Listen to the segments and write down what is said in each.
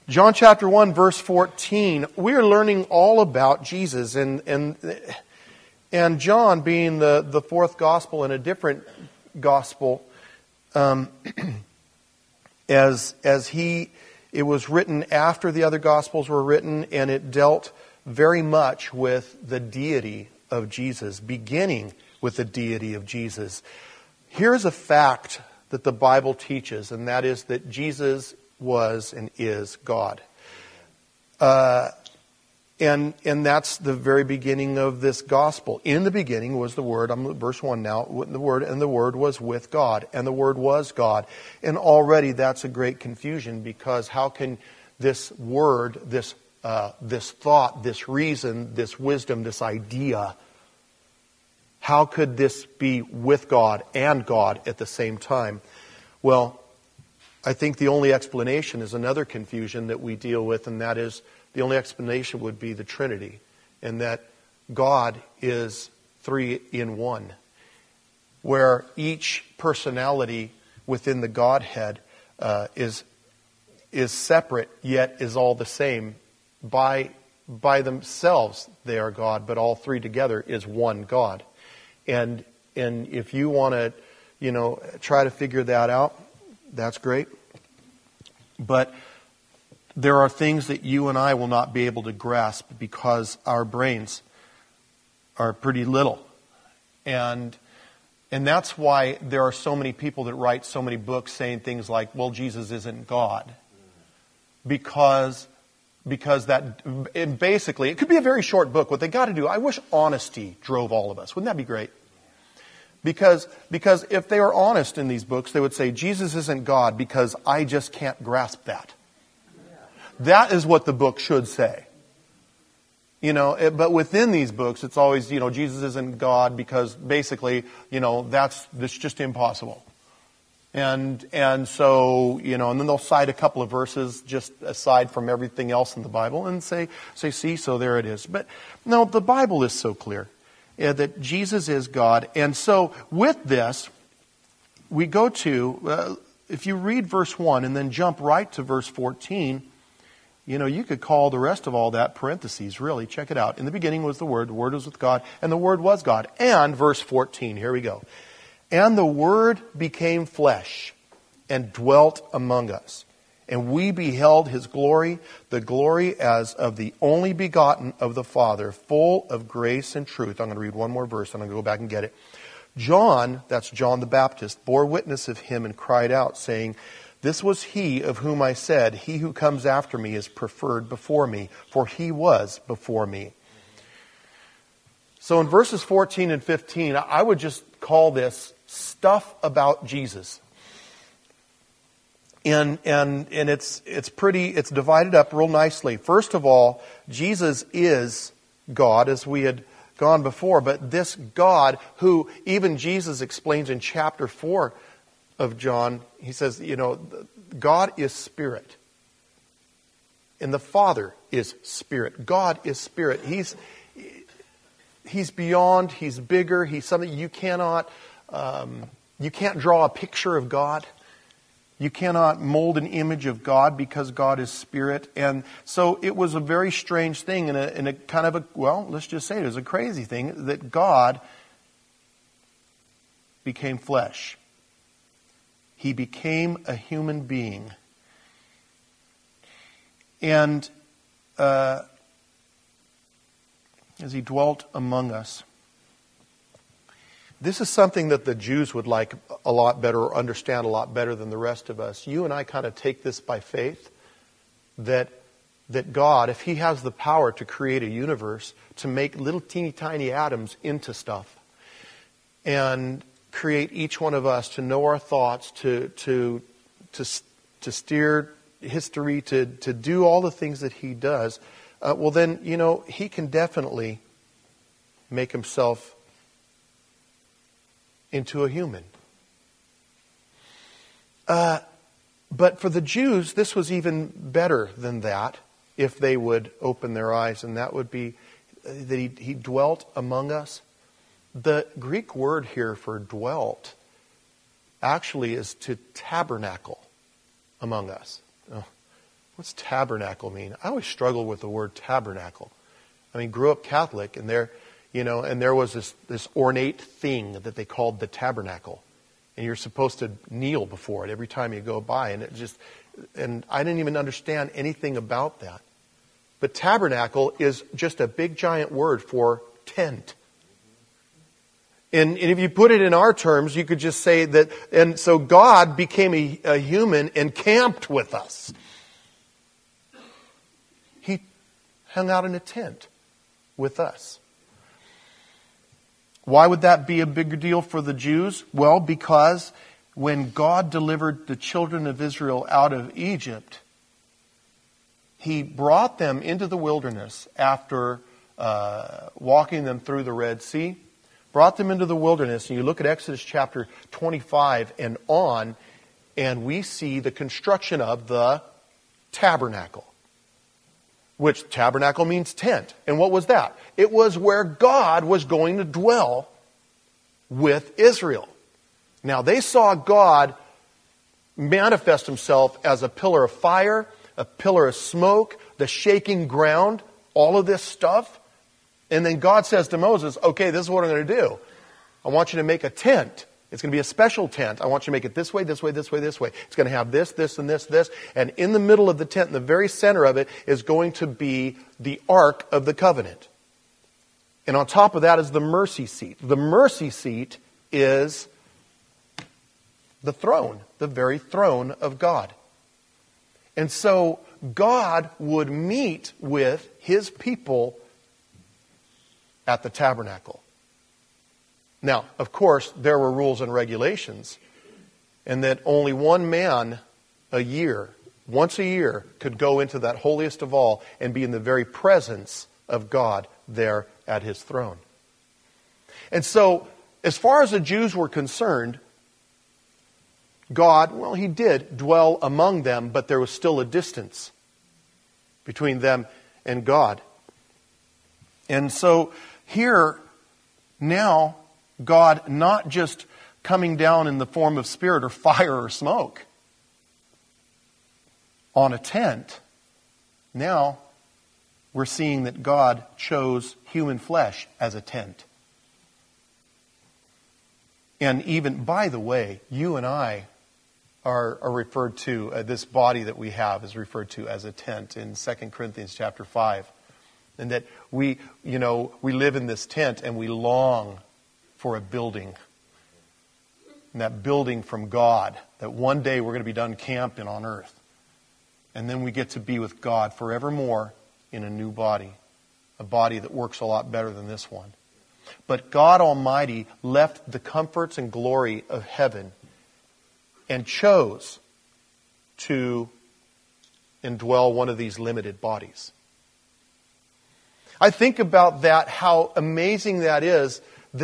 John chapter 1, verse 14, we are learning all about Jesus. And John, being the fourth gospel and a different gospel, it was written after the other gospels were written, and it dealt very much with the deity of Jesus, beginning with the deity of Jesus. Here's a fact that the Bible teaches, and that is that Jesus was and is God. And that's the very beginning of this gospel. In the beginning was the Word. I'm at verse 1 now. The Word, and the Word was with God, and the Word was God. And already that's a great confusion, because how can this Word, this thought, this reason, this wisdom, this idea, how could this be with God and God at the same time? Well, I think the only explanation is another confusion that we deal with, and that is the only explanation would be the Trinity, and that God is three in one, where each personality within the Godhead is separate yet is all the same. By themselves they are God, but all three together is one God. And if you want to, try to figure that out, that's great. But there are things that you and I will not be able to grasp because our brains are pretty little. And that's why there are so many people that write so many books saying things like, well, Jesus isn't God. Because basically, it could be a very short book. What they got to do, I wish honesty drove all of us. Wouldn't that be great? Because if they were honest in these books, they would say, Jesus isn't God because I just can't grasp that. That is what the book should say. But within these books, it's always, Jesus isn't God because basically, that's just impossible. And so, and then they'll cite a couple of verses just aside from everything else in the Bible and say, see, so there it is. But no, the Bible is so clear that Jesus is God. And so with this, we go to, if you read verse 1 and then jump right to verse 14, you could call the rest of all that parentheses, really. Check it out. In the beginning was the Word was with God, and the Word was God. And verse 14, here we go. And the Word became flesh and dwelt among us. And we beheld His glory, the glory as of the only begotten of the Father, full of grace and truth. I'm going to read one more verse, and I'm going to go back and get it. John, that's John the Baptist, bore witness of Him and cried out, saying, this was He of whom I said, he who comes after me is preferred before me, for He was before me. So in verses 14 and 15, I would just call this stuff about Jesus. And it's divided up real nicely. First of all, Jesus is God, as we had gone before, but this God who even Jesus explains in chapter 4 of John, he says, God is spirit. And the Father is spirit. God is spirit. He's beyond, He's bigger, He's something you can't draw a picture of God. You cannot mold an image of God because God is spirit. And so it was a very strange thing and a kind of let's just say it was a crazy thing that God became flesh. He became a human being. And as He dwelt among us. This is something that the Jews would like a lot better or understand a lot better than the rest of us. You and I kind of take this by faith, that God, if He has the power to create a universe, to make little teeny tiny atoms into stuff, and create each one of us to know our thoughts, to steer history, to do all the things that He does, well then, He can definitely make Himself into a human. But for the Jews, this was even better than that, if they would open their eyes, and that would be that He dwelt among us. The Greek word here for dwelt actually is to tabernacle among us. What's tabernacle mean? I always struggle with the word tabernacle. I mean, grew up Catholic, and there was this ornate thing that they called the tabernacle. And you're supposed to kneel before it every time you go by. And I didn't even understand anything about that. But tabernacle is just a big giant word for tent. And if you put it in our terms, you could just say that, and so God became a human and camped with us. He hung out in a tent with us. Why would that be a bigger deal for the Jews? Well, because when God delivered the children of Israel out of Egypt, He brought them into the wilderness after walking them through the Red Sea. Brought them into the wilderness, and you look at Exodus chapter 25 and on, and we see the construction of the tabernacle. Which tabernacle means tent. And what was that? It was where God was going to dwell with Israel. Now they saw God manifest Himself as a pillar of fire, a pillar of smoke, the shaking ground, all of this stuff. And then God says to Moses, okay, this is what I'm going to do. I want you to make a tent. It's going to be a special tent. I want you to make it this way, this way, this way, this way. It's going to have this, this, and this, this. And in the middle of the tent, in the very center of it, is going to be the Ark of the Covenant. And on top of that is the mercy seat. The mercy seat is the throne, the very throne of God. And so God would meet with His people at the tabernacle. Now, of course, there were rules and regulations, and that only one man a year, once a year, could go into that holiest of all and be in the very presence of God there at His throne. And so, as far as the Jews were concerned, God, well, He did dwell among them, but there was still a distance between them and God. And so, here, now, God not just coming down in the form of spirit or fire or smoke on a tent. Now we're seeing that God chose human flesh as a tent. And even, by the way, you and I are referred to, this body that we have is referred to as a tent in 2 Corinthians chapter 5. And that we live in this tent and we long for a building. And that building from God, that one day we're going to be done camping on earth. And then we get to be with God forevermore in a new body. A body that works a lot better than this one. But God Almighty left the comforts and glory of heaven and chose to indwell one of these limited bodies. I think about that, how amazing that is,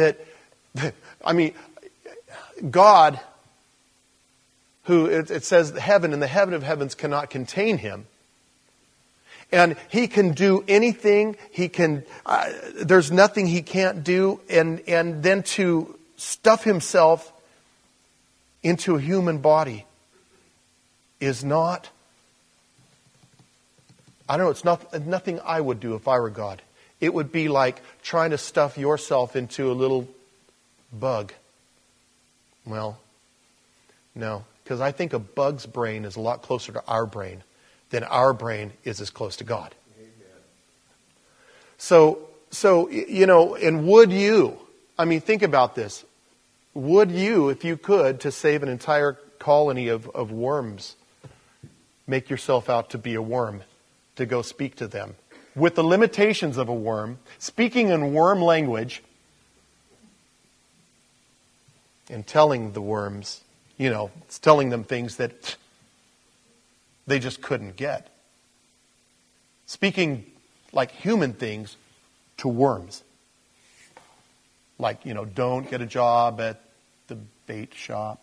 God, who it says heaven and the heaven of heavens cannot contain Him. And He can do anything. There's nothing He can't do. And then to stuff Himself into a human body is not, it's nothing I would do if I were God. It would be like trying to stuff yourself into a little bug. Well, no, because I think a bug's brain is a lot closer to our brain than our brain is as close to God. Amen. So, and would you, think about this. Would you, if you could, to save an entire colony of worms, make yourself out to be a worm to go speak to them? With the limitations of a worm, speaking in worm language, and telling the worms, it's telling them things that they just couldn't get. Speaking like human things to worms. Like, don't get a job at the bait shop.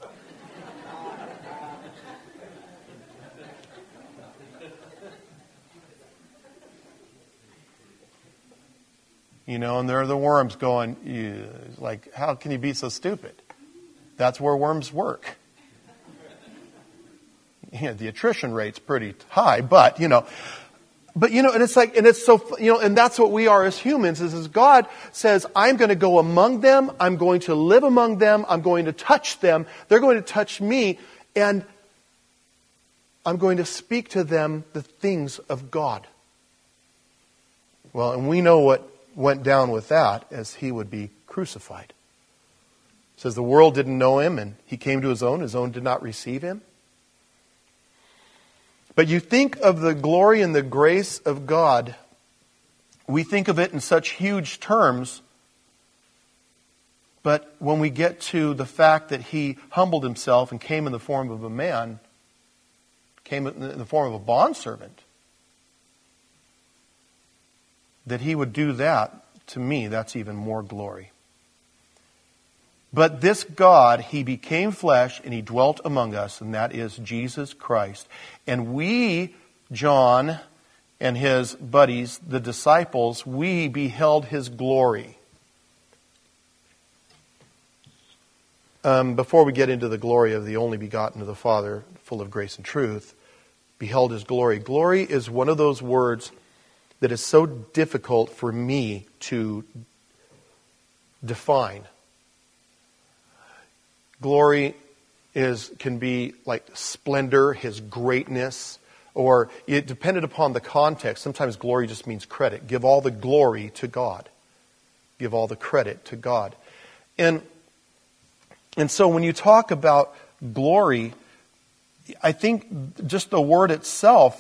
And there are the worms going, like, how can you be so stupid? That's where worms work. the attrition rate's pretty high, but, and it's like, and it's so, and that's what we are as humans, is God says, I'm going to go among them, I'm going to live among them, I'm going to touch them, they're going to touch me, and I'm going to speak to them the things of God. Well, and we know what went down with that, as he would be crucified. It says the world didn't know him, and he came to his own did not receive him. But you think of the glory and the grace of God, we think of it in such huge terms, but when we get to the fact that he humbled himself and came in the form of a man, came in the form of a bondservant, that he would do that, to me, that's even more glory. But this God, he became flesh and he dwelt among us, and that is Jesus Christ. And we, John and his buddies, the disciples, we beheld his glory. Before we get into the glory of the only begotten of the Father, full of grace and truth, beheld his glory. Glory is one of those words that is so difficult for me to define. Glory can be like splendor, his greatness, or it depended upon the context. Sometimes glory just means credit. Give all the glory to God. Give all the credit to God. And so when you talk about glory, I think just the word itself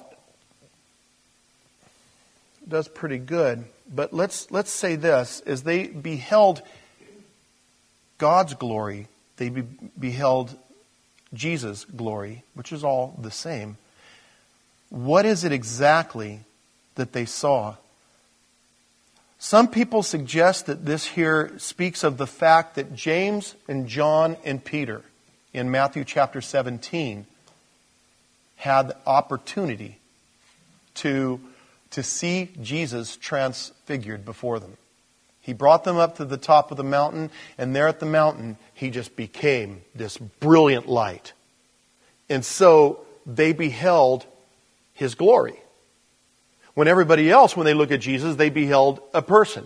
does pretty good. But let's say this, as they beheld God's glory, they beheld Jesus' glory, which is all the same. What is it exactly that they saw? Some people suggest that this here speaks of the fact that James and John and Peter in Matthew chapter 17 had the opportunity to see Jesus transfigured before them. He brought them up to the top of the mountain, and there at the mountain, he just became this brilliant light. And so they beheld his glory. When everybody else, when they look at Jesus, they beheld a person.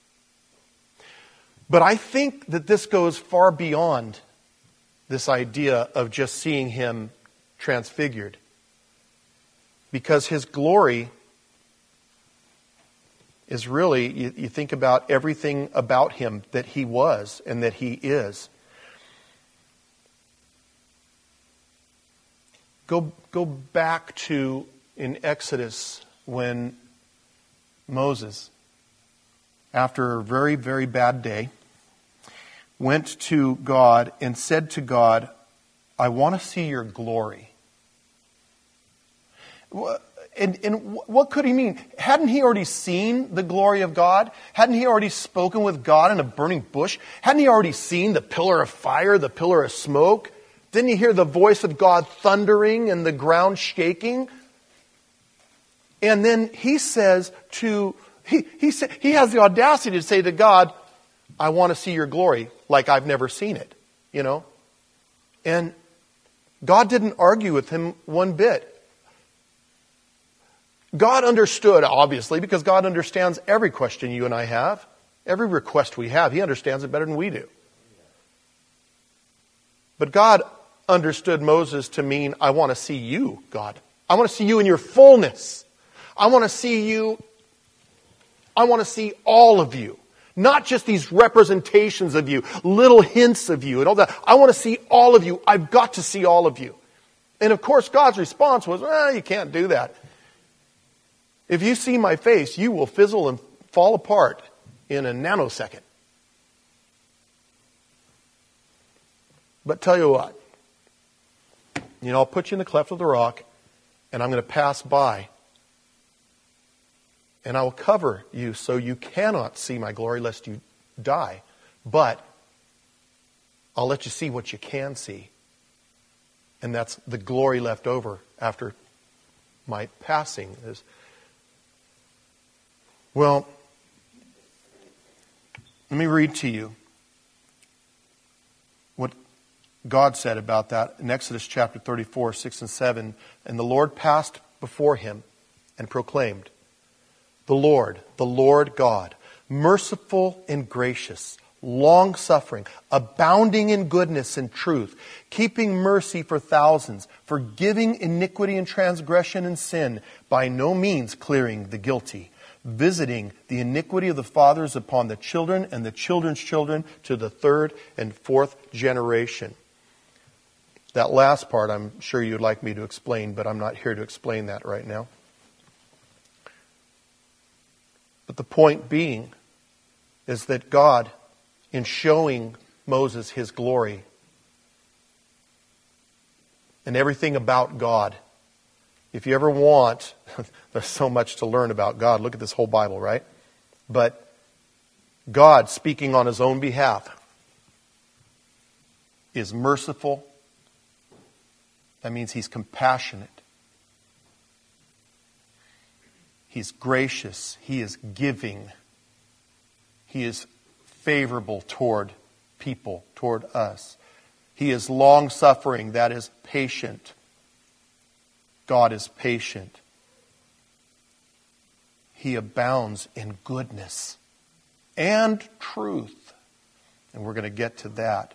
But I think that this goes far beyond this idea of just seeing him transfigured. Because his glory is really, you think about everything about him that he was and that he is. Go back to in Exodus when Moses, after a very, very bad day, went to God and said to God, I want to see your glory. And what could he mean? Hadn't he already seen the glory of God? Hadn't he already spoken with God in a burning bush? Hadn't he already seen the pillar of fire, the pillar of smoke? Didn't he hear the voice of God thundering and the ground shaking? And then he says he has the audacity to say to God, I want to see your glory like I've never seen it, And God didn't argue with him one bit. God understood, obviously, because God understands every question you and I have. Every request we have, he understands it better than we do. But God understood Moses to mean, I want to see you, God. I want to see you in your fullness. I want to see you. I want to see all of you. Not just these representations of you, little hints of you and all that. I want to see all of you. I've got to see all of you. And of course, God's response was, you can't do that. If you see my face, you will fizzle and fall apart in a nanosecond. But tell you what, I'll put you in the cleft of the rock, and I'm going to pass by. And I will cover you so you cannot see my glory lest you die. But I'll let you see what you can see. And that's the glory left over after my passing. Well, let me read to you what God said about that in Exodus chapter 34, 6 and 7, and the Lord passed before him and proclaimed, the Lord God, merciful and gracious, long-suffering, abounding in goodness and truth, keeping mercy for thousands, forgiving iniquity and transgression and sin, by no means clearing the guilty, visiting the iniquity of the fathers upon the children and the children's children to the third and fourth generation. That last part I'm sure you'd like me to explain, but I'm not here to explain that right now. But the point being is that God, in showing Moses his glory and everything about God, if you ever want, there's so much to learn about God. Look at this whole Bible, right? But God, speaking on his own behalf, is merciful. That means he's compassionate. He's gracious. He is giving. He is favorable toward people, toward us. He is long-suffering. That is patient. God is patient. He abounds in goodness and truth. And we're going to get to that.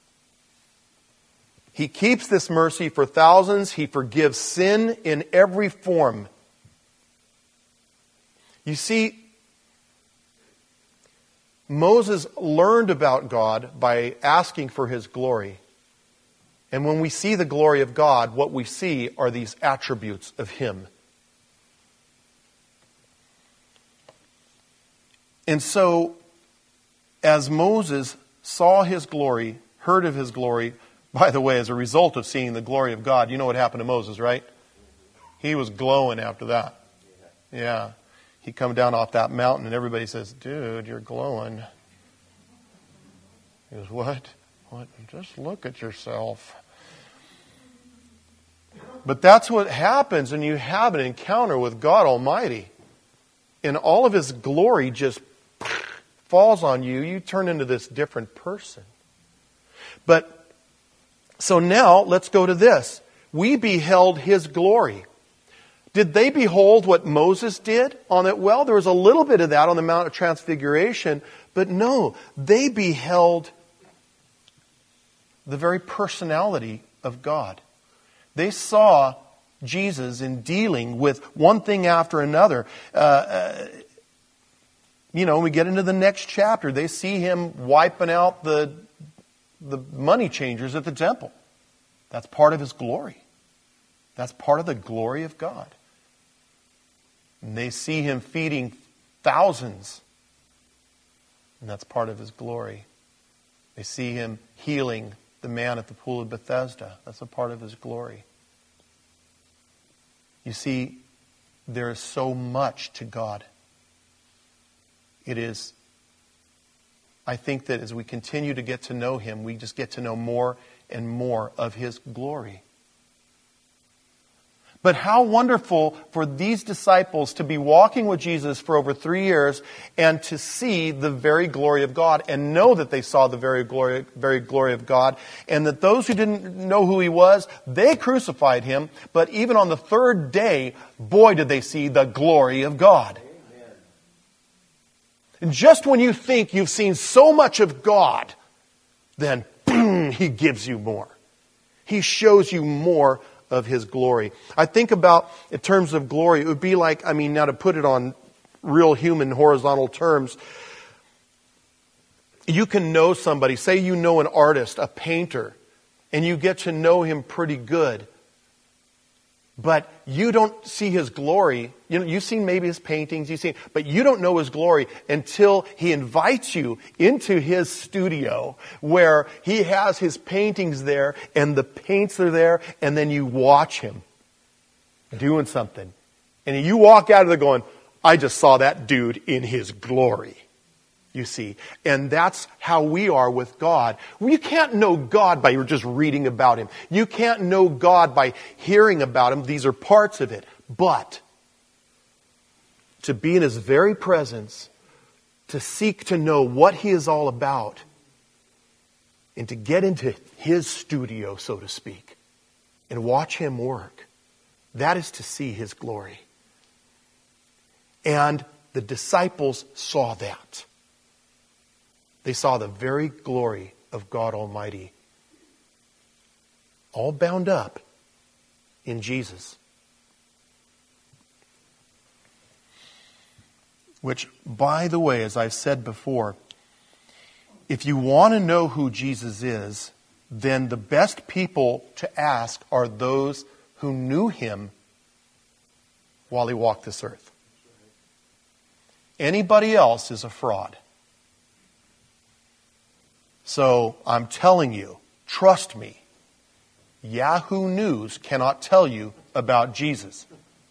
He keeps this mercy for thousands. He forgives sin in every form. You see, Moses learned about God by asking for his glory. And when we see the glory of God, what we see are these attributes of him. And so, as Moses saw his glory, heard of his glory, by the way, as a result of seeing the glory of God, you know what happened to Moses, right? He was glowing after that. Yeah. He come down off that mountain and everybody says, dude, you're glowing. He goes, what? What? Just look at yourself. But that's what happens when you have an encounter with God Almighty. And all of his glory just falls on you. You turn into this different person. But so now let's go to this. We beheld his glory. Did they behold what Moses did on it? Well, there was a little bit of that on the Mount of Transfiguration, but no, they beheld the very personality of God. They saw Jesus in dealing with one thing after another. When we get into the next chapter, they see him wiping out the money changers at the temple. That's part of his glory. That's part of the glory of God. And they see him feeding thousands. And that's part of his glory. They see him healing the man at the pool of Bethesda. That's a part of his glory. You see, there is so much to God. It is, I think that as we continue to get to know him, we just get to know more and more of his glory. But how wonderful for these disciples to be walking with Jesus for over 3 years and to see the very glory of God and know that they saw the very glory of God, and that those who didn't know who he was, they crucified him. But even on the third day, boy, did they see the glory of God. And just when you think you've seen so much of God, then boom, he gives you more. He shows you more of his glory. I think about, in terms of glory, it would be like, now to put it on real human horizontal terms, you can know somebody, say you know an artist, a painter, and you get to know him pretty good, but you don't see his glory. You've seen maybe his paintings, but you don't know his glory until he invites you into his studio where he has his paintings there and the paints are there, and then you watch him doing something. And you walk out of there going, I just saw that dude in his glory. You see, and that's how we are with God. You can't know God by just reading about him. You can't know God by hearing about him. These are parts of it. But to be in his very presence, to seek to know what he is all about, and to get into His studio, so to speak, and watch Him work, that is to see His glory. And the disciples saw that. They saw the very glory of God Almighty, all bound up in Jesus. Which, by the way, as I've said before, if you want to know who Jesus is, then the best people to ask are those who knew Him while He walked this earth. Anybody else is a fraud. So I'm telling you, trust me, Yahoo News cannot tell you about Jesus.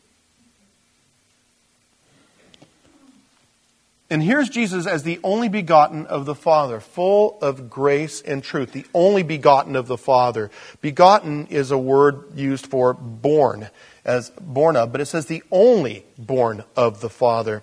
And here's Jesus as the only begotten of the Father, full of grace and truth. The only begotten of the Father. Begotten is a word used for born, as born of, but it says the only born of the Father.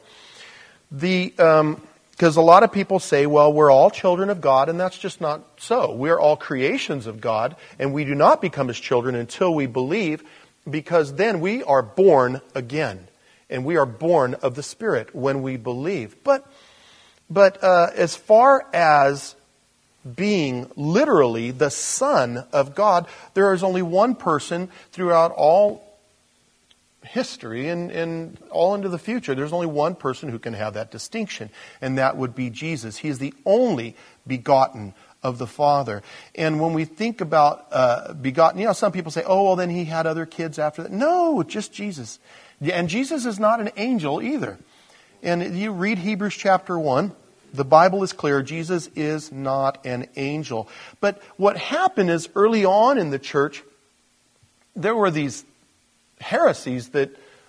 Because a lot of people say, well, we're all children of God, and that's just not so. We're all creations of God, and we do not become His children until we believe, because then we are born again. And we are born of the Spirit when we believe. But as far as being literally the Son of God, there is only one person throughout all history and all into the future. There's only one person who can have that distinction, and that would be Jesus. He is the only begotten of the Father. And when we think about begotten, some people say, oh, well, then He had other kids after that. No, just Jesus. And Jesus is not an angel either. And you read Hebrews chapter 1, the Bible is clear, Jesus is not an angel. But what happened is early on in the church, there were these heresies that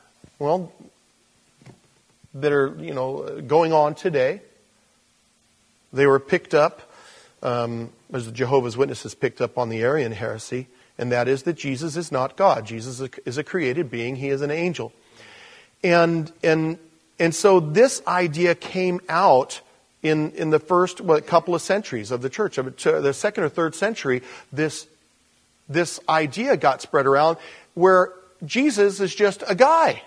are, going on today. They were picked up, as the Jehovah's Witnesses picked up on the Arian heresy, and that is that Jesus is not God. Jesus is a created being. He is an angel. And so this idea came out in the first couple of centuries of the church. The second or third century, this idea got spread around where Jesus is just a guy.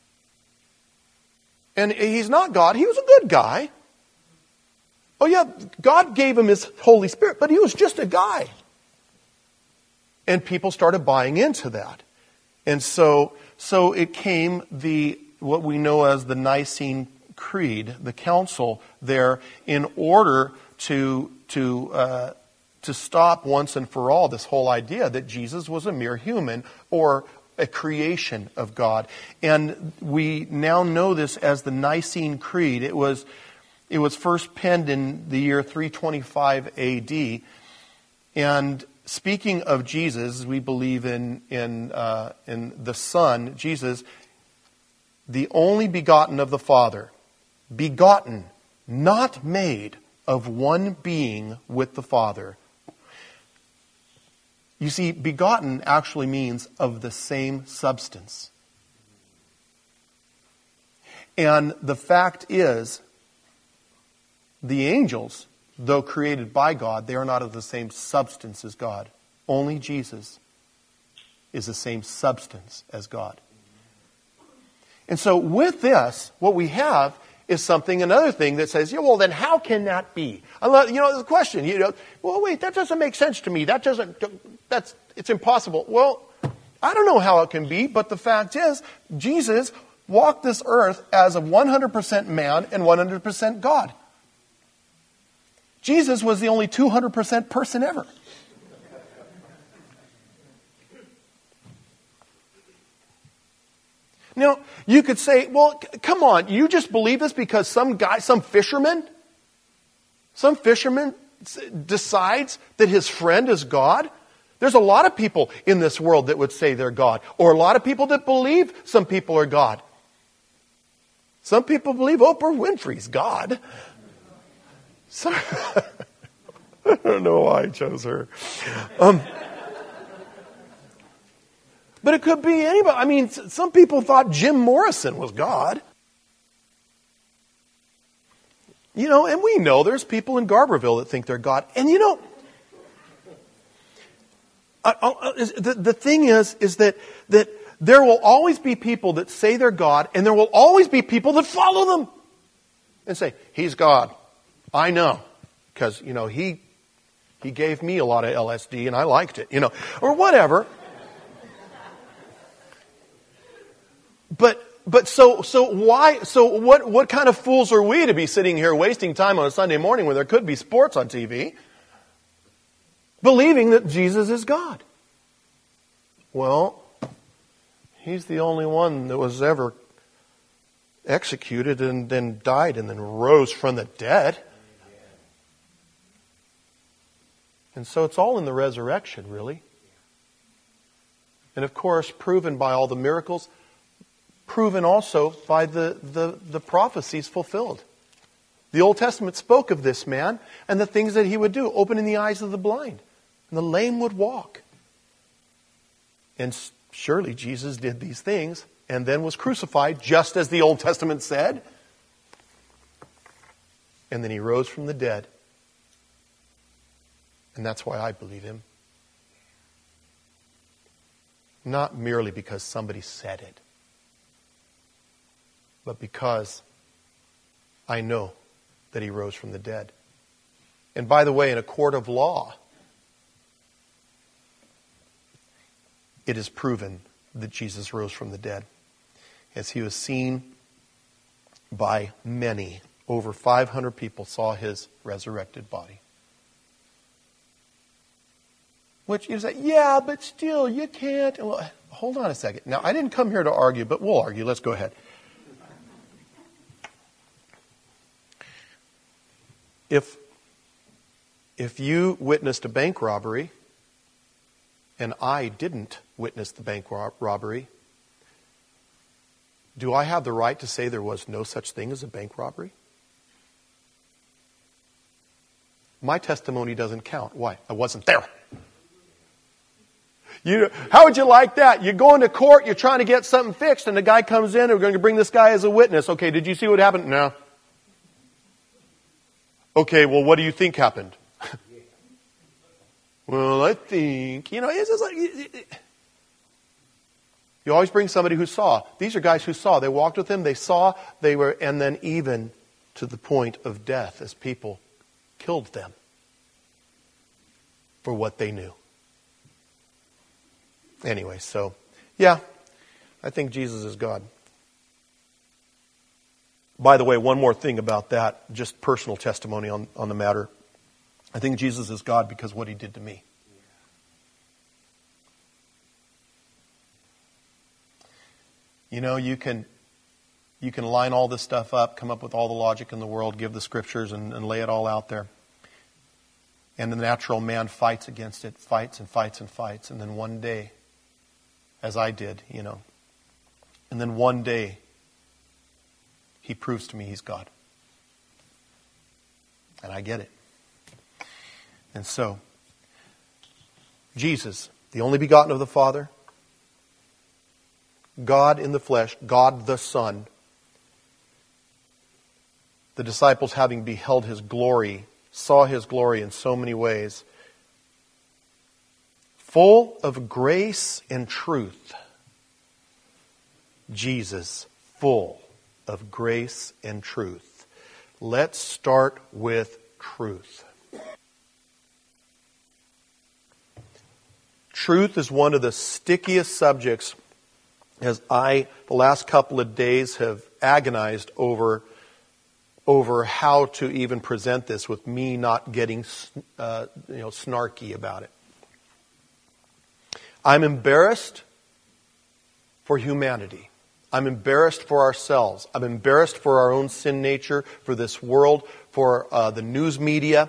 And He's not God. He was a good guy. Oh yeah, God gave Him His Holy Spirit, but He was just a guy. And people started buying into that. And so it came what we know as the Nicene Creed, the council there, in order to stop once and for all this whole idea that Jesus was a mere human or a creation of God. And we now know this as the Nicene Creed. It was first penned in the year 325 AD. And speaking of Jesus, we believe in the Son, Jesus, the only begotten of the Father, begotten, not made, of one being with the Father. You see, begotten actually means of the same substance. And the fact is, the angels, though created by God, they are not of the same substance as God. Only Jesus is the same substance as God. And so with this, what we have is another thing that says, well, then how can that be? The question, well, wait, that doesn't make sense to me. It's impossible. Well, I don't know how it can be, but the fact is, Jesus walked this earth as a 100% man and 100% God. Jesus was the only 200% person ever. Now, you could say, well, come on, you just believe this because some fisherman decides that his friend is God? There's a lot of people in this world that would say they're God, or a lot of people that believe some people are God. Some people believe Oprah Winfrey's God. I don't know why I chose her. But it could be anybody. Some people thought Jim Morrison was God. And we know there's people in Garberville that think they're God. And The thing is that there will always be people that say they're God, and there will always be people that follow them and say, He's God. I know. Because, He gave me a lot of LSD and I liked it, or whatever. But so what kind of fools are we to be sitting here wasting time on a Sunday morning when there could be sports on TV, believing that Jesus is God? Well, He's the only one that was ever executed and then died and then rose from the dead. And so it's all in the resurrection, really. And of course, proven by all the miracles, proven also by the prophecies fulfilled. The Old Testament spoke of this man and the things that he would do, opening the eyes of the blind, and the lame would walk. And surely Jesus did these things and then was crucified, just as the Old Testament said. And then He rose from the dead. And that's why I believe Him. Not merely because somebody said it, but because I know that He rose from the dead. And by the way, in a court of law, it is proven that Jesus rose from the dead, as He was seen by many. Over 500 people saw His resurrected body. Which you say, yeah, but still, you can't. Well, hold on a second. Now, I didn't come here to argue, but we'll argue. Let's go ahead. If you witnessed a bank robbery, and I didn't witness the bank robbery, do I have the right to say there was no such thing as a bank robbery? My testimony doesn't count. Why? I wasn't there. How would you like that? You go into court, you're trying to get something fixed, and the guy comes in, and we're going to bring this guy as a witness. Okay, did you see what happened? No. Okay, well, what do you think happened? Well, I think, it's just like, you always bring somebody who saw. These are guys who saw. They walked with Him, they saw, and then even to the point of death as people killed them for what they knew. Anyway, so, yeah, I think Jesus is God. By the way, one more thing about that, just personal testimony on the matter. I think Jesus is God because of what He did to me. You can line all this stuff up, come up with all the logic in the world, give the scriptures and lay it all out there. And the natural man fights against it, fights and fights and fights. And then one day, as I did, and then one day, He proves to me He's God. And I get it. And so, Jesus, the only begotten of the Father, God in the flesh, God the Son, the disciples having beheld His glory, saw His glory in so many ways, full of grace and truth. Jesus, full of grace and truth. Let's start with truth. Truth is one of the stickiest subjects, as the last couple of days have agonized over how to even present this with me not getting snarky about it. I'm embarrassed for humanity. I'm embarrassed for ourselves. I'm embarrassed for our own sin nature, for this world, for the news media.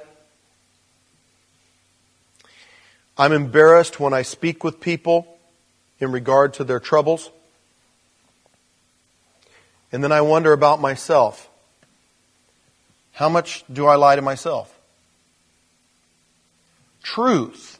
I'm embarrassed when I speak with people in regard to their troubles. And then I wonder about myself. How much do I lie to myself? Truth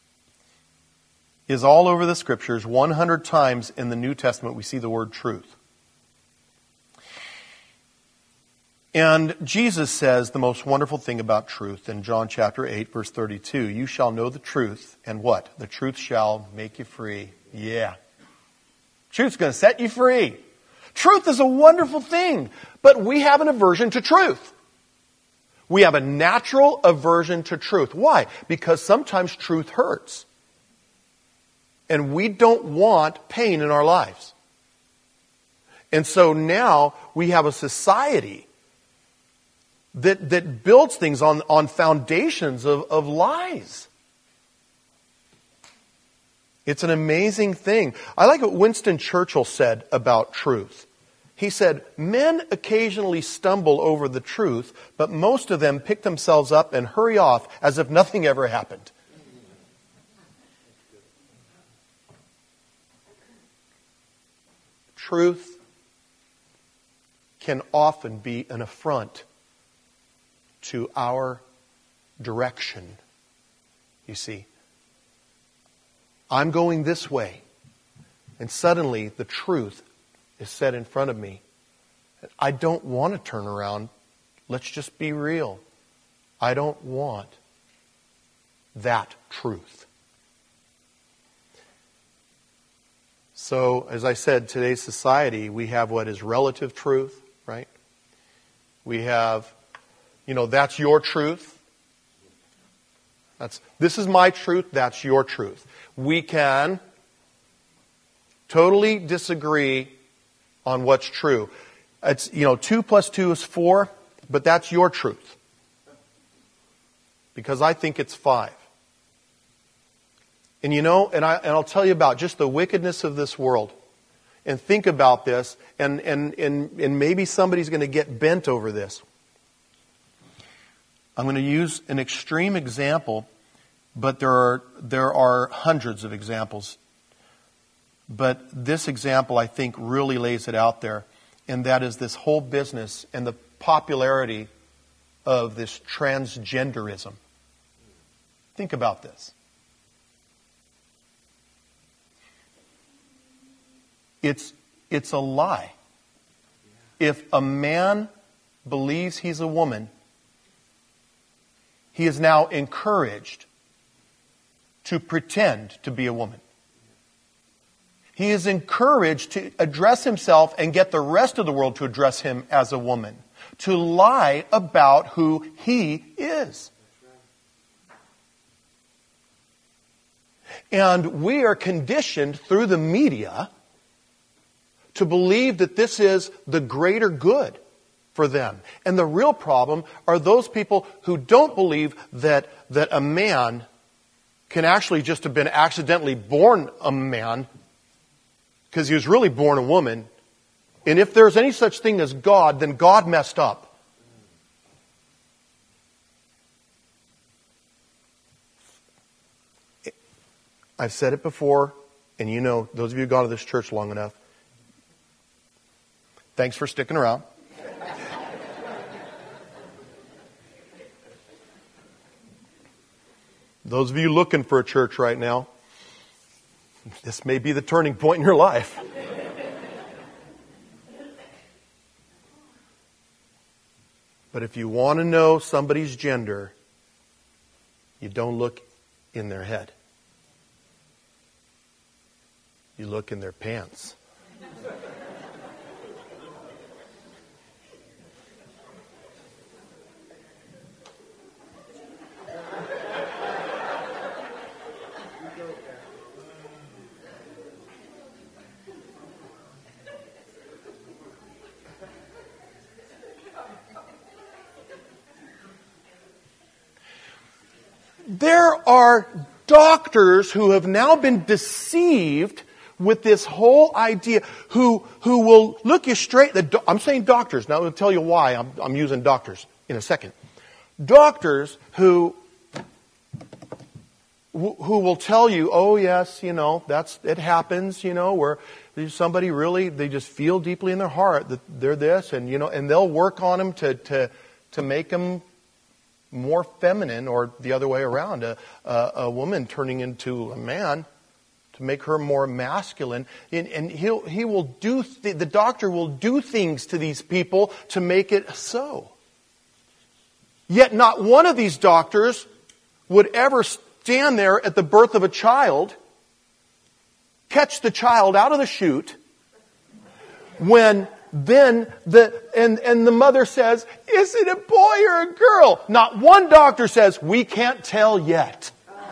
is all over the Scriptures. 100 times in the New Testament we see the word truth. And Jesus says the most wonderful thing about truth in John chapter 8, verse 32. You shall know the truth, and what? The truth shall make you free. Yeah. Truth's going to set you free. Truth is a wonderful thing, but we have an aversion to truth. We have a natural aversion to truth. Why? Because sometimes truth hurts. And we don't want pain in our lives. And so now we have a society that builds things on foundations of lies. It's an amazing thing. I like what Winston Churchill said about truth. He said, men occasionally stumble over the truth, but most of them pick themselves up and hurry off as if nothing ever happened. Truth can often be an affront to our direction. You see, I'm going this way, and suddenly the truth is set in front of me. I don't want to turn around. Let's just be real. I don't want that truth. So, as I said, today's society, we have what is relative truth, right? We have, that's your truth. This is my truth, that's your truth. We can totally disagree on what's true. It's, 2 plus 2 is 4, but that's your truth. Because I think it's 5. And I'll tell you about just the wickedness of this world. And think about this, and maybe somebody's going to get bent over this. I'm going to use an extreme example, but there are hundreds of examples. But this example, I think, really lays it out there, and that is this whole business and the popularity of this transgenderism. Think about this. It's a lie. If a man believes he's a woman, he is now encouraged to pretend to be a woman. He is encouraged to address himself and get the rest of the world to address him as a woman. To lie about who he is. And we are conditioned through the media to believe that this is the greater good for them. And the real problem are those people who don't believe that a man can actually just have been accidentally born a man because he was really born a woman. And if there's any such thing as God, then God messed up. I've said it before, and those of you who've gone to this church long enough, thanks for sticking around. Those of you looking for a church right now, this may be the turning point in your life. But if you want to know somebody's gender, you don't look in their head. You look in their pants. There are doctors who have now been deceived with this whole idea, who will look you straight. I'm saying doctors. Now I'll tell you why I'm using doctors in a second. Doctors who will tell you, oh yes, it happens, where somebody really, they just feel deeply in their heart that they're this, and and they'll work on them to make them more feminine, or the other way around, a woman turning into a man. to make her more masculine. And the doctor will do things to these people to make it so. Yet not one of these doctors would ever stand there at the birth of a child, catch the child out of the chute, when then the mother says, is it a boy or a girl? Not one doctor says, we can't tell yet.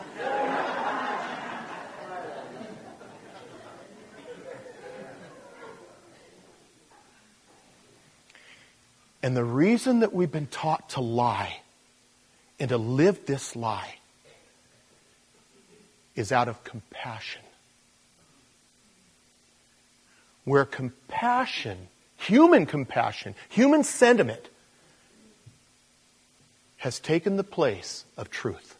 And the reason that we've been taught to lie and to live this lie is out of compassion. Where compassion, human sentiment, has taken the place of truth.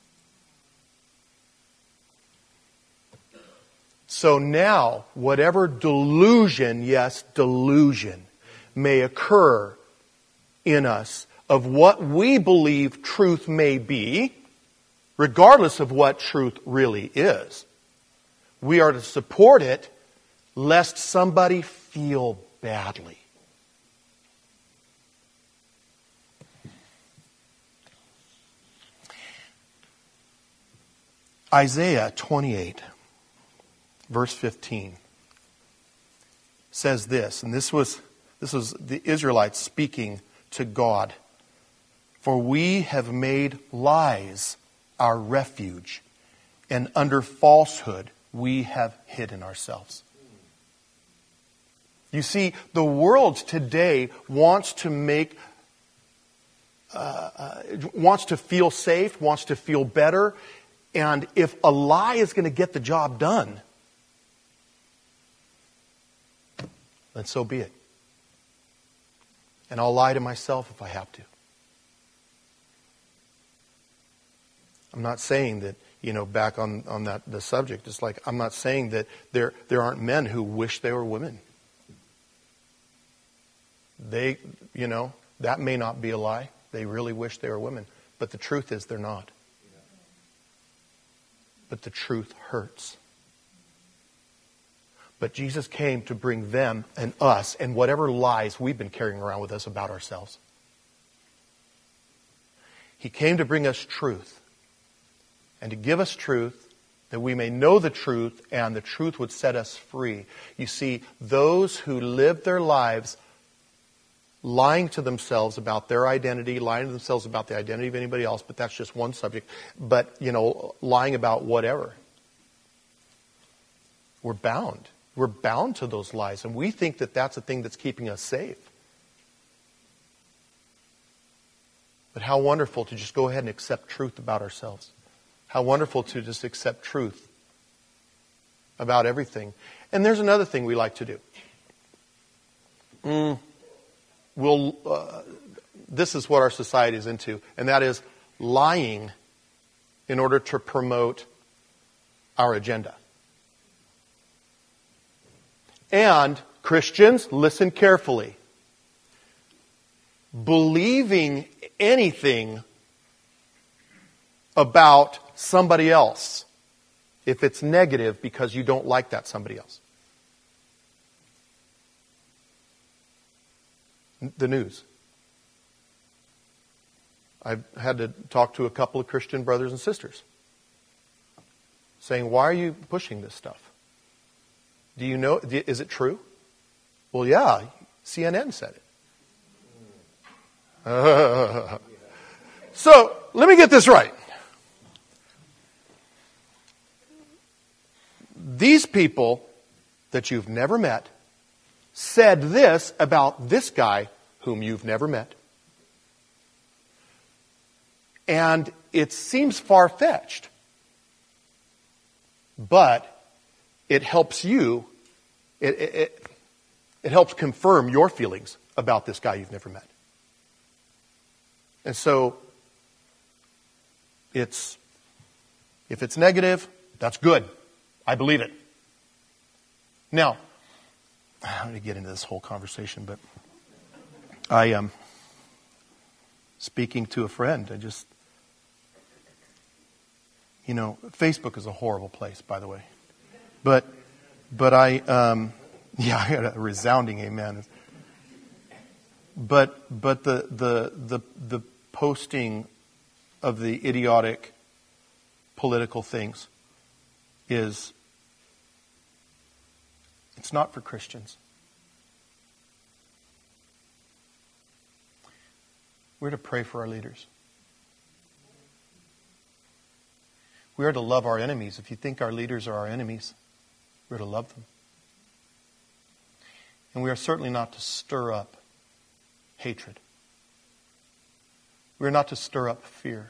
So now, whatever delusion, yes, delusion, may occur in us of what we believe truth may be, regardless of what truth really is, we are to support it lest somebody feel badly. Isaiah 28, verse 15, says this, and this was the Israelites speaking to God. For we have made lies our refuge, and under falsehood we have hidden ourselves. You see, the world today wants to feel safe, wants to feel better, and if a lie is going to get the job done, then so be it. And I'll lie to myself if I have to. I'm not saying that, back on the subject, it's like, I'm not saying that there aren't men who wish they were women. They, that may not be a lie. They really wish they were women. But the truth is they're not. But the truth hurts. But Jesus came to bring them and us and whatever lies we've been carrying around with us about ourselves. He came to bring us truth. And to give us truth that we may know the truth and the truth would set us free. You see, those who live their lives lying to themselves about their identity, lying to themselves about the identity of anybody else, but that's just one subject. But, lying about whatever. We're bound. We're bound to those lies, and we think that that's the thing that's keeping us safe. But how wonderful to just go ahead and accept truth about ourselves. How wonderful to just accept truth about everything. And there's another thing we like to do. This is what our society is into, and that is lying in order to promote our agenda. And Christians, listen carefully. Believing anything about somebody else if it's negative because you don't like that somebody else. The news. I've had to talk to a couple of Christian brothers and sisters saying, why are you pushing this stuff? Do you know, is it true? Well, yeah, CNN said it. So, let me get this right. These people that you've never met said this about this guy whom you've never met. And it seems far-fetched. But it helps you, it helps confirm your feelings about this guy you've never met. And so, if it's negative, that's good. I believe it. Now, I'm going to get into this whole conversation, but I am speaking to a friend. Facebook is a horrible place, by the way. But I got a resounding amen. But the posting of the idiotic political things it's not for Christians. We're to pray for our leaders. We are to love our enemies. If you think our leaders are our enemies, we're to love them. And we are certainly not to stir up hatred. We are not to stir up fear.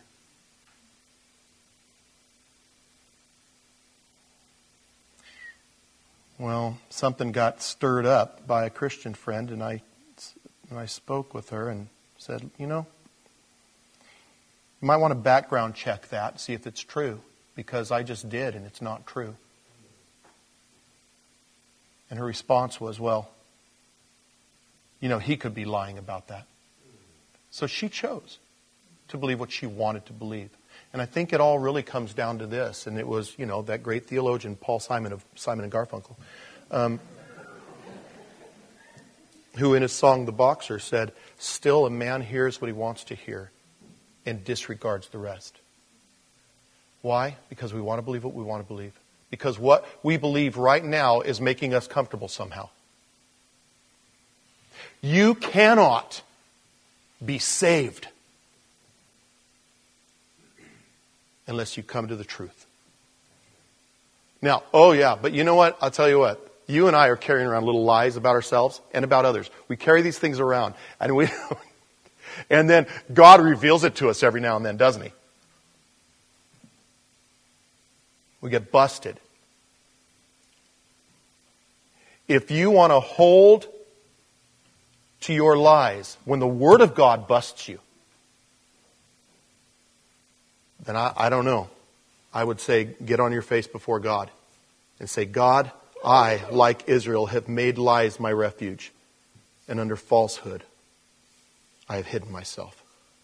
Well, something got stirred up by a Christian friend, and I spoke with her and said, you might want to background check that, see if it's true, because I just did and it's not true. And her response was, well, he could be lying about that. So she chose to believe what she wanted to believe. And I think it all really comes down to this, and it was, that great theologian, Paul Simon of Simon and Garfunkel, who in his song, The Boxer, said, still a man hears what he wants to hear and disregards the rest. Why? Because we want to believe what we want to believe. Because what we believe right now is making us comfortable somehow. You cannot be saved unless you come to the truth. Now, but you know what? I'll tell you what. You and I are carrying around little lies about ourselves and about others. We carry these things around, and then God reveals it to us every now and then, doesn't He? We get busted. If you want to hold to your lies when the Word of God busts you, then I don't know. I would say get on your face before God and say, God, I, like Israel, have made lies my refuge, and under falsehood I have hidden myself.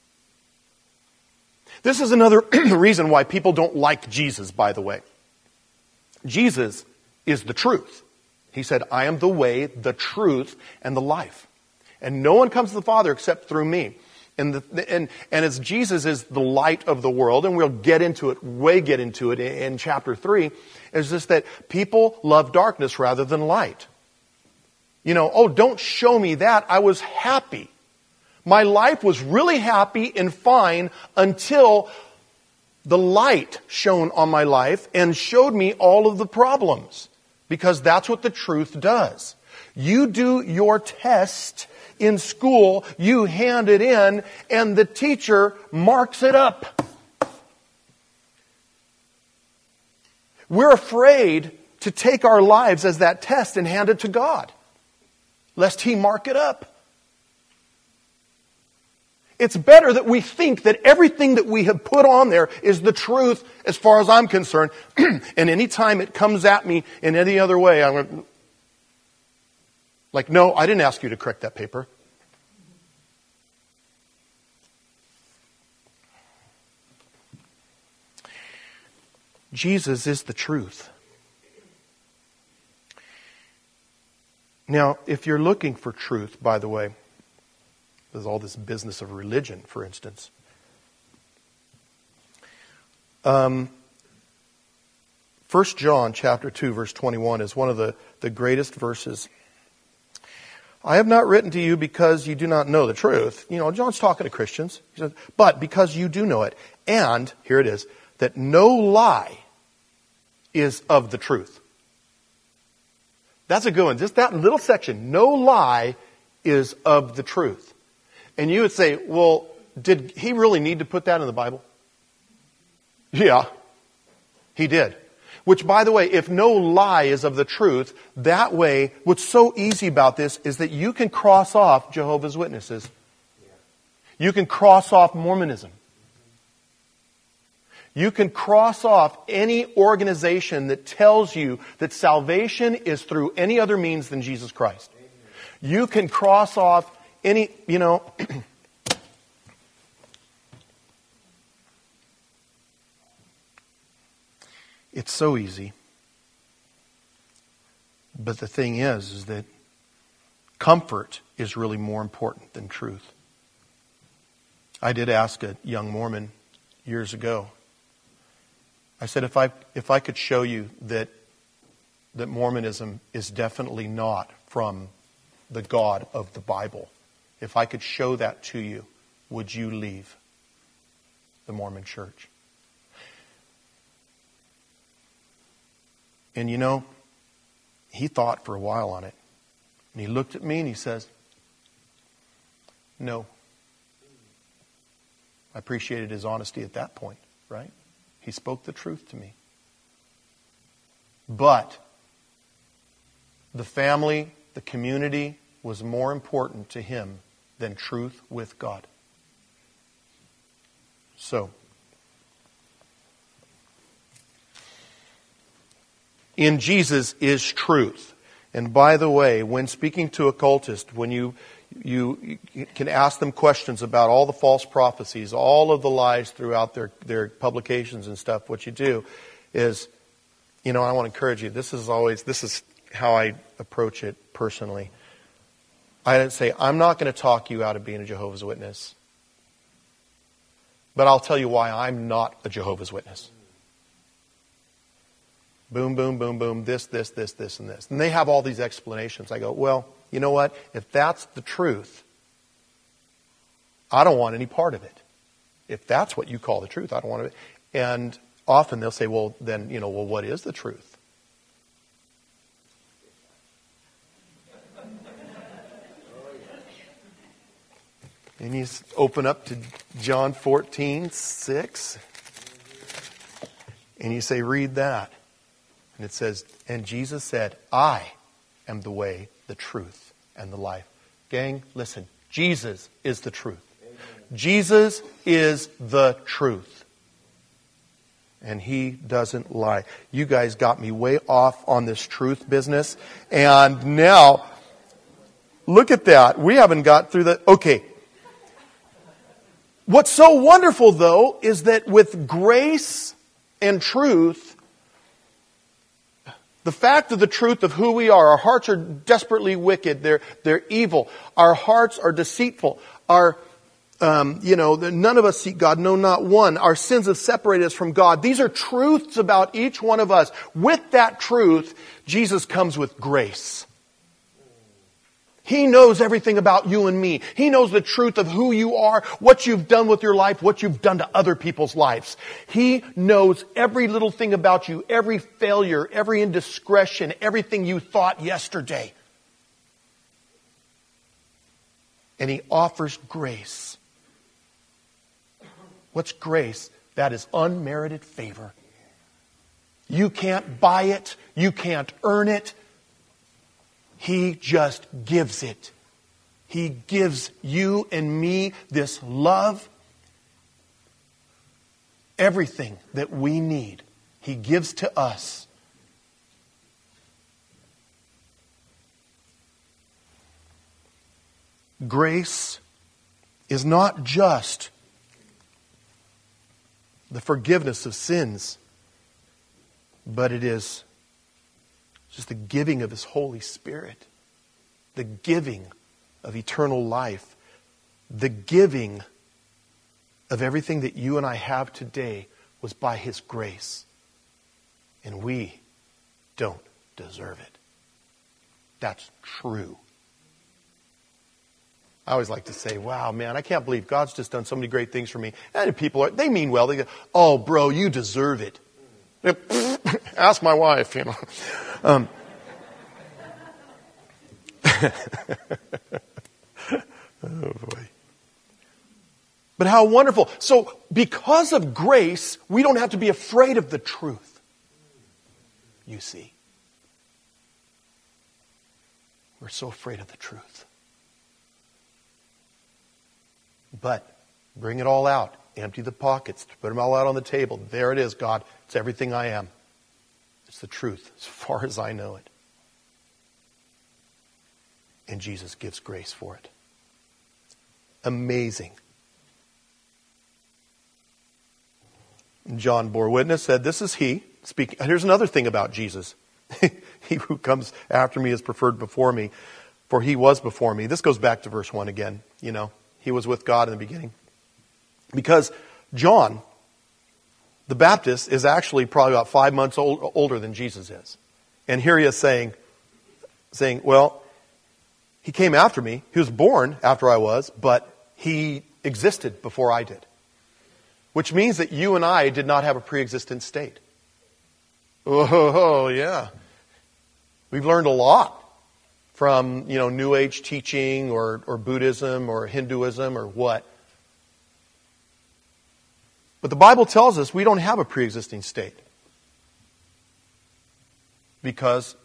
This is another reason why people don't like Jesus, by the way. Jesus is the truth. He said, I am the way, the truth, and the life. And no one comes to the Father except through me. And as Jesus is the light of the world, and we'll get into it in chapter 3, is just that people love darkness rather than light. Don't show me that. I was happy. My life was really happy and fine until the light shone on my life and showed me all of the problems. Because that's what the truth does. You do your test in school, you hand it in, and the teacher marks it up. We're afraid to take our lives as that test and hand it to God, lest He mark it up. It's better that we think that everything that we have put on there is the truth as far as I'm concerned. And any time it comes at me in any other way, I'm going, like, no, I didn't ask you to correct that paper. Jesus is the truth. Now, if you're looking for truth, by the way, there's all this business of religion, for instance. 1 John chapter 2, verse 21 is one of the greatest verses. I have not written to you because you do not know the truth. John's talking to Christians. He says, but because you do know it. And, here it is, that no lie is of the truth. That's a good one. Just that little section. No lie is of the truth. And you would say, well, did he really need to put that in the Bible? Yeah, he did. Which, by the way, if no lie is of the truth, that way, what's so easy about this is that you can cross off Jehovah's Witnesses. You can cross off Mormonism. You can cross off any organization that tells you that salvation is through any other means than Jesus Christ. You can cross off any, it's so easy. But the thing is that comfort is really more important than truth. I did ask a young Mormon years ago. I said, if I could show you that Mormonism is definitely not from the God of the Bible, if I could show that to you, would you leave the Mormon church? And you know, he thought for a while on it. And he looked at me and he says, no. I appreciated his honesty at that point, right? He spoke the truth to me. But the family, the community was more important to him than truth with God. So, in Jesus is truth. And by the way, when speaking to occultists, when you can ask them questions about all the false prophecies, all of the lies throughout their publications and stuff, what you do is, I want to encourage you, this is how I approach it personally. I didn't say, I'm not going to talk you out of being a Jehovah's Witness. But I'll tell you why I'm not a Jehovah's Witness. Boom, boom, boom, boom, this, and this. And they have all these explanations. I go, well, you know what? If that's the truth, I don't want any part of it. If that's what you call the truth, I don't want it. And often they'll say, well, then, what is the truth? And you open up to John 14:6. And you say, read that. And it says, and Jesus said, I am the way, the truth, and the life. Gang, listen. Jesus is the truth. Amen. Jesus is the truth. And He doesn't lie. You guys got me way off on this truth business. And now, look at that. We haven't got through that. Okay. What's so wonderful, though, is that with grace and truth, the fact of the truth of who we are, our hearts are desperately wicked. They're evil. Our hearts are deceitful. None of us seek God, no, not one. Our sins have separated us from God. These are truths about each one of us. With that truth, Jesus comes with grace. He knows everything about you and me. He knows the truth of who you are, what you've done with your life, what you've done to other people's lives. He knows every little thing about you, every failure, every indiscretion, everything you thought yesterday. And He offers grace. What's grace? That is unmerited favor. You can't buy it. You can't earn it. He just gives it. He gives you and me this love. Everything that we need, He gives to us. Grace is not just the forgiveness of sins, but it is just the giving of His Holy Spirit. The giving of eternal life. The giving of everything that you and I have today was by His grace. And we don't deserve it. That's true. I always like to say, wow, man, I can't believe God's just done so many great things for me. And people, they mean well. They go, oh, bro, you deserve it. Ask my wife, oh boy. But how wonderful. So because of grace, we don't have to be afraid of the truth. You see. We're so afraid of the truth. But bring it all out. Empty the pockets. Put them all out on the table. There it is, God. It's everything I am. It's the truth as far as I know it. And Jesus gives grace for it. Amazing. John bore witness, said, this is He speaking. Here's another thing about Jesus. He who comes after me is preferred before me, for he was before me. This goes back to verse 1 again. He was with God in the beginning. Because John, the Baptist, is actually probably about 5 months older than Jesus is. And here he is saying, well, he came after me. He was born after I was, but he existed before I did. Which means that you and I did not have a pre-existent state. Oh, yeah. We've learned a lot from, New Age teaching or Buddhism or Hinduism or what. But the Bible tells us we don't have a pre-existing state. Because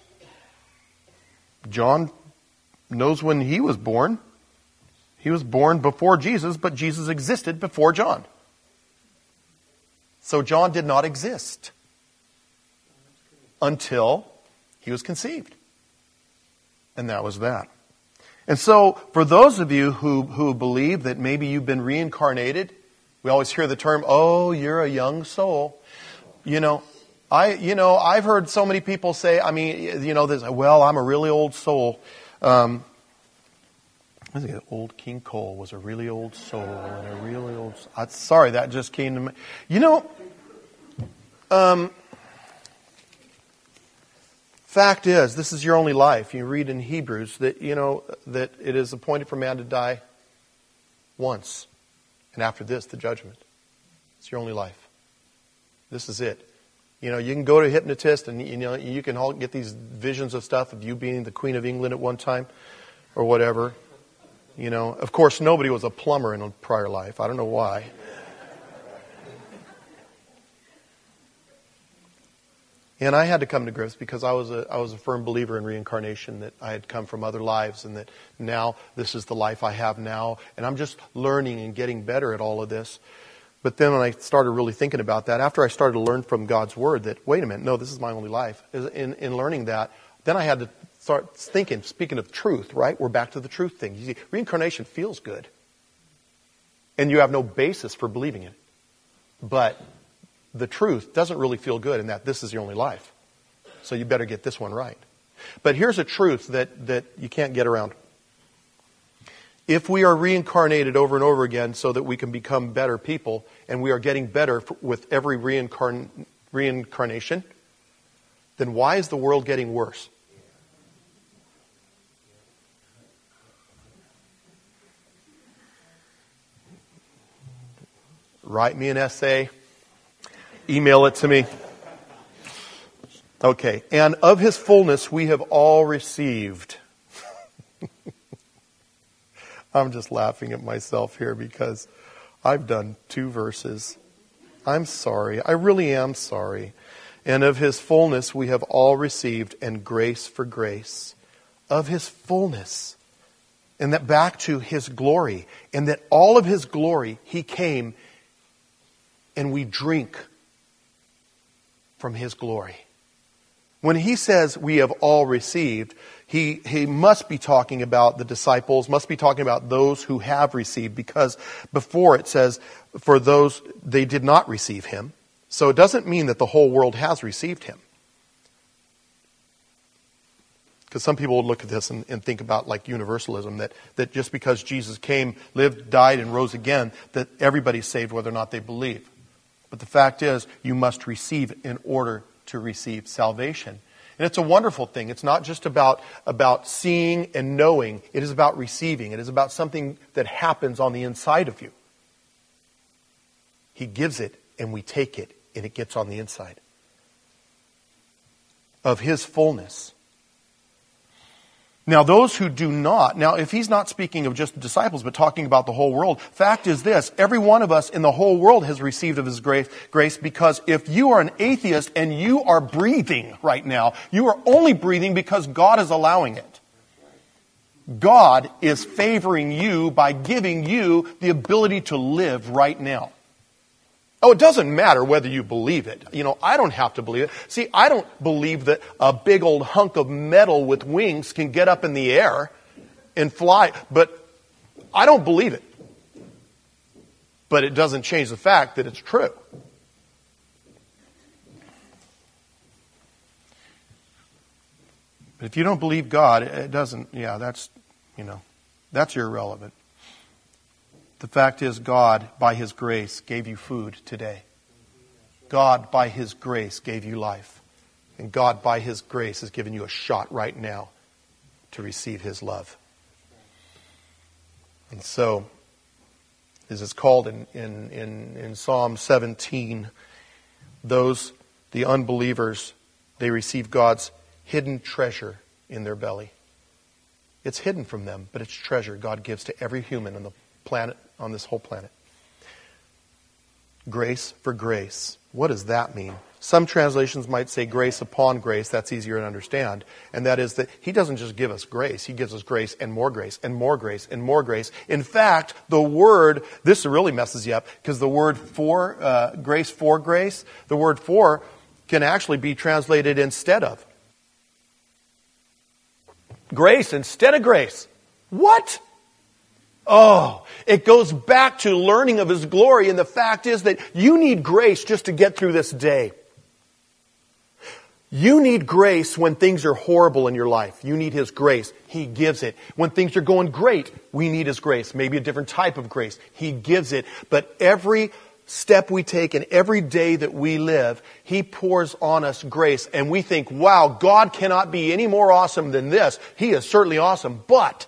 John knows when he was born. He was born before Jesus, but Jesus existed before John. So John did not exist until he was conceived. And that was that. And so, for those of you who believe that maybe you've been reincarnated, we always hear the term, oh, you're a young soul. I've heard so many people say, well, I'm a really old soul. I think old King Cole was a really old soul and a really old... Sorry, that just came to me. Fact is, this is your only life. You read in Hebrews that, that it is appointed for man to die once. And after this, the judgment. It's your only life. This is it. You can go to a hypnotist and, you can all get these visions of stuff of you being the Queen of England at one time or whatever. Of course, nobody was a plumber in a prior life. I don't know why. And I had to come to grips because I was a firm believer in reincarnation, that I had come from other lives and that now this is the life I have now. And I'm just learning and getting better at all of this. But then when I started really thinking about that, after I started to learn from God's Word that, wait a minute, no, this is my only life. In learning that, then I had to start thinking, speaking of truth, right? We're back to the truth thing. You see, reincarnation feels good. And you have no basis for believing it. But the truth doesn't really feel good in that this is your only life. So you better get this one right. But here's a truth that you can't get around. If we are reincarnated over and over again so that we can become better people, and we are getting better with every reincarnation, then why is the world getting worse? Write me an essay. Email it to me. Okay. And of His fullness we have all received. I'm just laughing at myself here because I've done 2 verses. I'm sorry. I really am sorry. And of His fullness we have all received, and grace for grace. Of His fullness. And that back to His glory. And that all of His glory, He came and we drink from His glory. When He says we have all received, He must be talking about the disciples, must be talking about those who have received, because before it says, for those, they did not receive Him. So it doesn't mean that the whole world has received Him. Because some people would look at this and think about like universalism, that just because Jesus came, lived, died, and rose again, that everybody's saved whether or not they believe. But the fact is, you must receive in order to receive salvation. And it's a wonderful thing. It's not just about seeing and knowing. It is about receiving. It is about something that happens on the inside of you. He gives it, and we take it, and it gets on the inside. Of His fullness. Now, those who do not, now if He's not speaking of just disciples, but talking about the whole world, fact is this, every one of us in the whole world has received of His grace, because if you are an atheist and you are breathing right now, you are only breathing because God is allowing it. God is favoring you by giving you the ability to live right now. Oh, it doesn't matter whether you believe it. I don't have to believe it. See, I don't believe that a big old hunk of metal with wings can get up in the air and fly. But I don't believe it. But it doesn't change the fact that it's true. But if you don't believe God, it doesn't, that's irrelevant. The fact is, God, by His grace, gave you food today. God, by His grace, gave you life. And God, by His grace, has given you a shot right now to receive His love. And so, as it's called in Psalm 17, the unbelievers, they receive God's hidden treasure in their belly. It's hidden from them, but it's treasure God gives to every human on the planet, on this whole planet. Grace for grace. What does that mean? Some translations might say grace upon grace. That's easier to understand. And that is that He doesn't just give us grace. He gives us grace and more grace and more grace and more grace. In fact, the word, this really messes you up, because the word for, grace, the word for can actually be translated instead of. Grace instead of grace. What? Oh, it goes back to learning of His glory, and the fact is that you need grace just to get through this day. You need grace when things are horrible in your life. You need His grace. He gives it. When things are going great, we need His grace. Maybe a different type of grace. He gives it. But every step we take and every day that we live, He pours on us grace. And we think, wow, God cannot be any more awesome than this. He is certainly awesome. But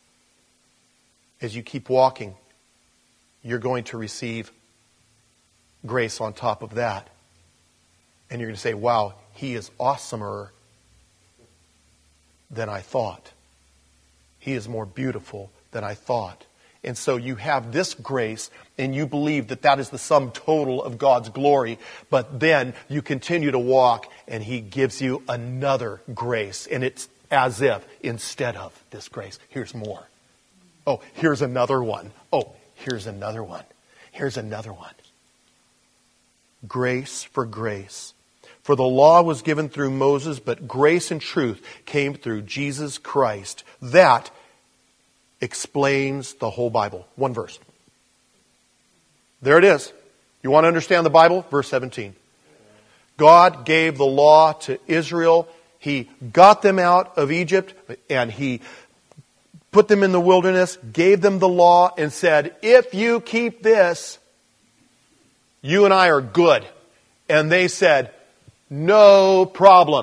as you keep walking, you're going to receive grace on top of that. And you're going to say, wow, He is awesomer than I thought. He is more beautiful than I thought. And so you have this grace, and you believe that that is the sum total of God's glory. But then you continue to walk, and He gives you another grace. And it's as if, instead of this grace, here's more. Oh, here's another one. Oh, here's another one. Here's another one. Grace for grace. For the law was given through Moses, but grace and truth came through Jesus Christ. That explains the whole Bible. One verse. There it is. You want to understand the Bible? Verse 17. God gave the law to Israel. He got them out of Egypt, and He put them in the wilderness, gave them the law, and said, if you keep this, you and I are good. And they said, no problem.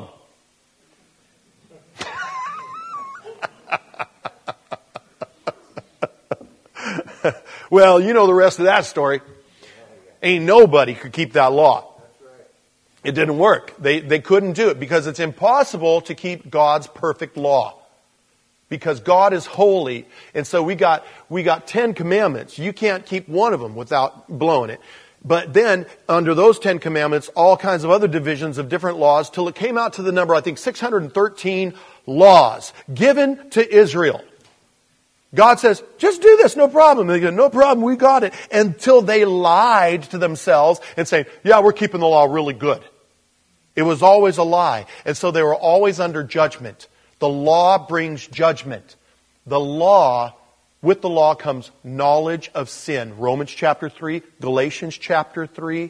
Well, you know the rest of that story. Ain't nobody could keep that law. It didn't work. They couldn't do it because it's impossible to keep God's perfect law. Because God is holy, and so we got 10 commandments. You can't keep one of them without blowing it. But then, under those 10 commandments, all kinds of other divisions of different laws, till it came out to the number, I think, 613 laws given to Israel. God says, just do this, no problem. And they go, no problem, we got it. Until they lied to themselves and say, yeah, we're keeping the law really good. It was always a lie. And so they were always under judgment. The law brings judgment. With the law comes knowledge of sin. Romans chapter 3, Galatians chapter 3.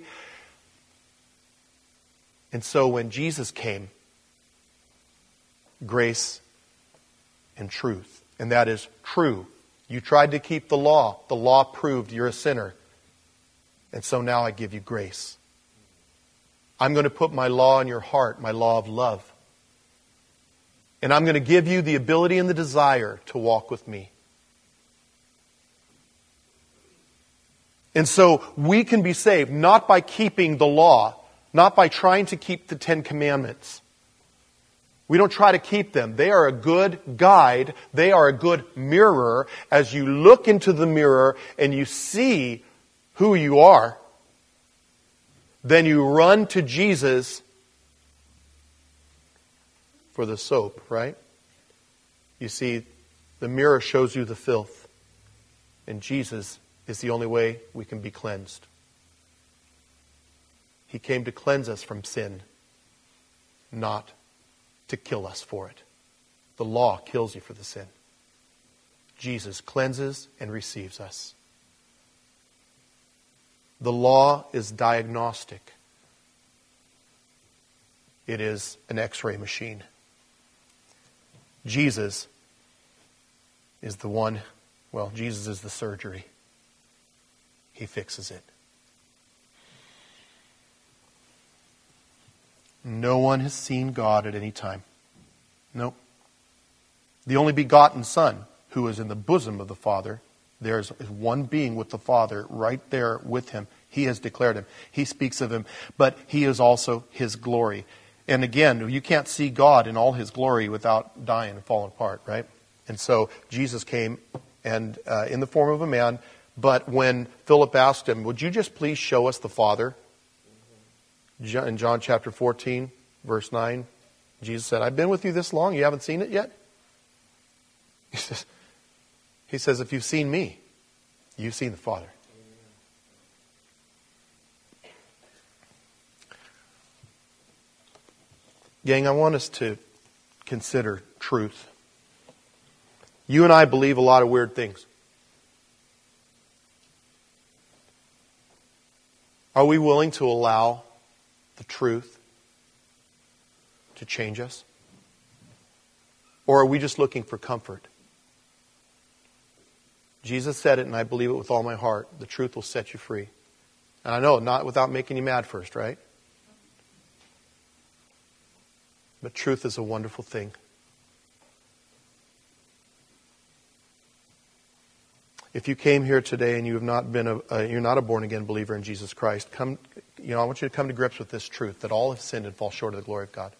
And so when Jesus came, grace and truth. And that is true. You tried to keep the law. The law proved you're a sinner. And so now I give you grace. I'm going to put my law in your heart, my law of love. And I'm going to give you the ability and the desire to walk with me. And so we can be saved not by keeping the law, not by trying to keep the 10 commandments. We don't try to keep them. They are a good guide. They are a good mirror. As you look into the mirror and you see who you are, then you run to Jesus for the soap, right? You see, the mirror shows you the filth. And Jesus is the only way we can be cleansed. He came to cleanse us from sin, not to kill us for it. The law kills you for the sin. Jesus cleanses and receives us. The law is diagnostic. It is an X-ray machine. Jesus is the one, well, Jesus is the surgery. He fixes it. No one has seen God at any time. Nope. The only begotten Son, who is in the bosom of the Father, there's one being with the Father right there with him. He has declared him. He speaks of him, but he is also his glory. And again, you can't see God in all his glory without dying and falling apart, right? And so Jesus came and in the form of a man, but when Philip asked him, would you just please show us the Father? In John chapter 14, verse 9, Jesus said, I've been with you this long, you haven't seen it yet? He says, if you've seen me, you've seen the Father. Gang, I want us to consider truth. You and I believe a lot of weird things. Are we willing to allow the truth to change us? Or are we just looking for comfort? Jesus said it, and I believe it with all my heart. The truth will set you free. And I know, not without making you mad first, right? But truth is a wonderful thing. If you came here today and you have not been you're not a born again believer in Jesus Christ, come. I want you to come to grips with this truth that all have sinned and fall short of the glory of God.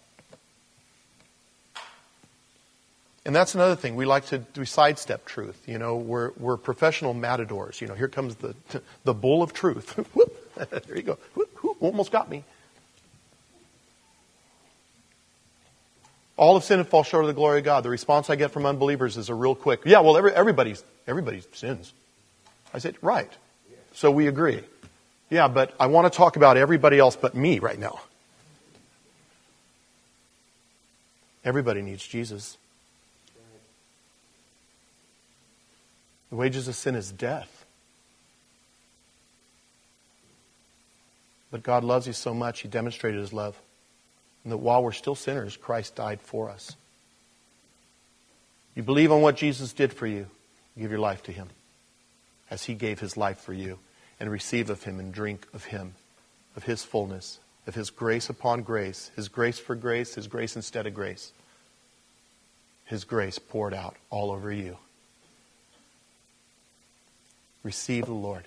And that's another thing. We like to sidestep truth. We're professional matadors. Here comes the bull of truth. There you go. Almost got me. All have sinned and fall short of the glory of God. The response I get from unbelievers is a real quick, yeah, well, everybody sins. I said, right. So we agree. Yeah, but I want to talk about everybody else but me right now. Everybody needs Jesus. The wages of sin is death. But God loves you so much, He demonstrated His love. And that while we're still sinners, Christ died for us. You believe on what Jesus did for you, give your life to Him as He gave His life for you, and receive of Him and drink of Him, of His fullness, of His grace upon grace, His grace for grace, His grace instead of grace. His grace poured out all over you. Receive the Lord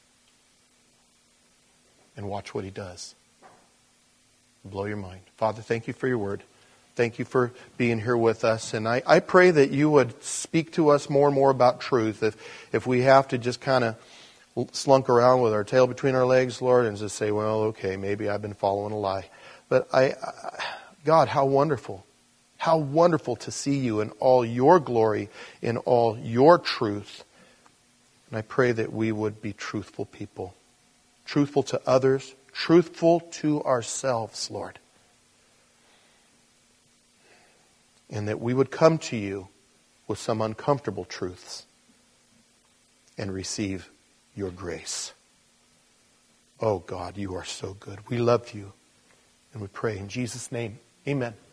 and watch what He does. Blow your mind. Father, thank you for your word. Thank you for being here with us. And I pray that you would speak to us more and more about truth. If we have to just kind of slunk around with our tail between our legs, Lord, and just say, well, okay, maybe I've been following a lie. But God, how wonderful. How wonderful to see you in all your glory, in all your truth. And I pray that we would be truthful people. Truthful to others. Truthful to ourselves, Lord. And that we would come to you with some uncomfortable truths and receive your grace. Oh God, you are so good. We love you. And we pray in Jesus' name. Amen.